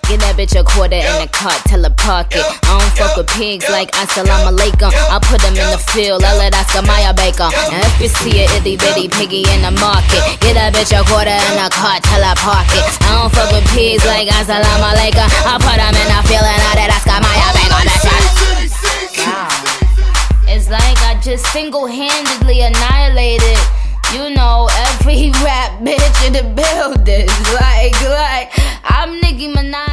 Get that bitch a quarter in the cart, tell her park it. I don't fuck with pigs like assalamu alaikum. I put them in the field, I let Oscar Mayer bake 'em. And if you see a itty bitty piggy in the market, get that bitch a quarter in the cart, tell her park it. I don't fuck with pigs like assalamu alaikum. I put them in the field and I let Oscar Mayer bake 'em. That's right. Wow. It's like I just single-handedly annihilated, you know, every rap bitch in the building. Like, I'm Nicki Minaj.